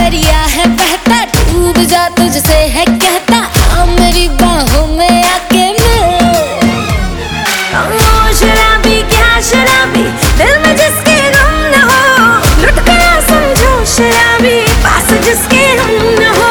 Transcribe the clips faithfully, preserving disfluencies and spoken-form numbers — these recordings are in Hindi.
दरिया है बहता, डूब जा तुझसे है कहता, आ मेरी बाहों में आके मिल। ओ शराबी क्या शराबी, दिल में जिसके गम न हो, लुट गया समझो शराबी, पास जिसके हम न हो।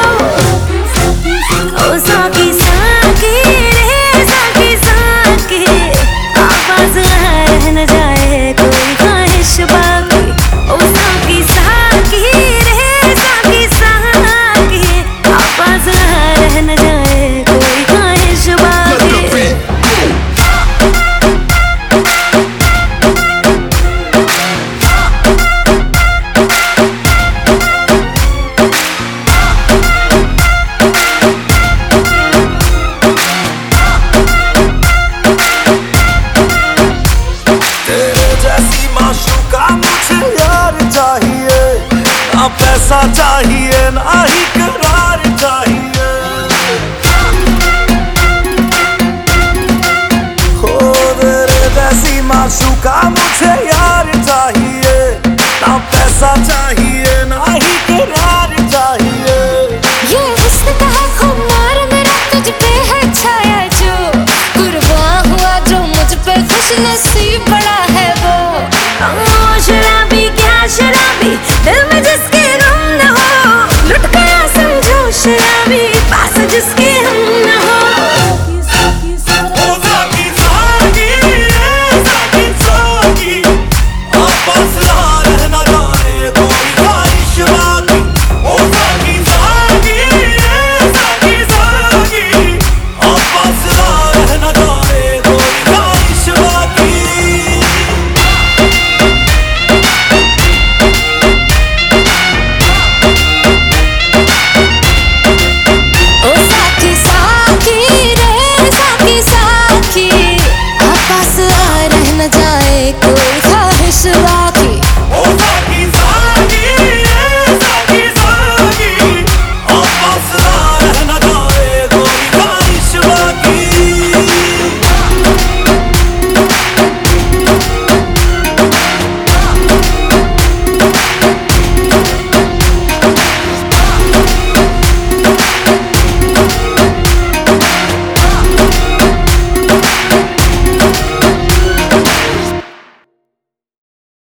ओ साकी साकी रे साकी साकी, आवाज रह न जाए कोई ख्वाहिश बाकी। ओ साकी साकी रे साकी साकी, आवाज रह न जाए कोई ख्वाहिश बाकी। पैसा चाहिए ना ही करार चाहिए, हो तेरे जैसी माशूका मुझे यार चाहिए, ना पैसा चाहिए ना ही करार चाहिए। ये हुस्न का है खुमार मेरा तुझ पे है छाया जो, कुर्बान हुआ जो मुझ पे खुश नसीब बड़ा है वो। ओ शराबी क्या शराबी, दिल में जिसके गम न हो, लुट गया समझो शराबी, पास जिसके